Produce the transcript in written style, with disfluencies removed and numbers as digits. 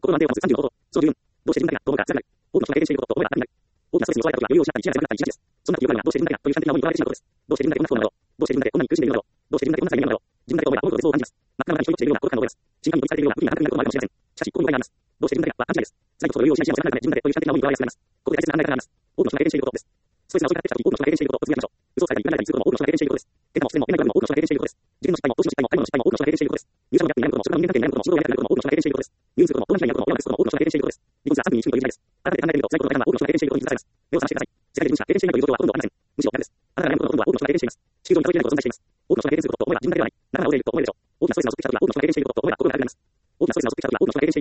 心の安定を保つ35こと。その10。どうして自分だけが、どう思うか、辛い。多くの人が経験していることと思えば当たり前。大きなストレスに襲われた時は、有用しなかったり、一夜がなかったり、一日です。そんな時よくあるのは、どうして自分だけが、という三的な思いにとらわれてしまうことです。どうして自分だけこんな不幸なのだろう。どうして自分だけこんなに苦しんでいるのだろう。どうして自分だけこんな辛い目に遭うのだろう。自分だけ思えば多くの絶望を感じます。真っ赤な中に人々しているような孤独感を覚えます。真犯人に取り憑かれているような不義な感覚になることもあるかもしれません。しかし、一向に誤解があります。どうして自分だけは、安心です。辛いことをより良いしないし、知らないため、自分だけという主観的な思いにとらわれやすくなります。ここで大切な考え方があります。多くの人が経験していることです。ストレスが襲いかかってきた時、多くの人が経験していることを続けましょう。嘘をされたり、言われたりすることも多くの人が経験していることです。出てもしても出ないことも多くの人が経験していることです。自分の失敗も、投資の失敗も、買い物の失敗も多くの人が経験していることです。入社の逆になることも、職場の人間関係になることも、仕事がやらなくなることも多くの人が経験していることです。入院することも、同じ日になることも、病気することも多くの人が経験していることです。離婚すら3分に1分という時代です。改めて考えてみると、辛いことの大半は多くの人が経験していることに気づかれます。目を覚ましてください。世界で自分しか経験していないという状況はほとんどありません。むしろ逆です。あなたが悩むことのほとんどは多くの人が経験しています。地球上に数えきれないことを存在しています。多くの人が経験することと思えば自分だけではない。仲間が折れると思えるでしょう。大きなストレスが襲ってきた時は多くの人が経験していることと思えば心が軽くなります。大きなストレスが襲ってきた時は多くの人が経験している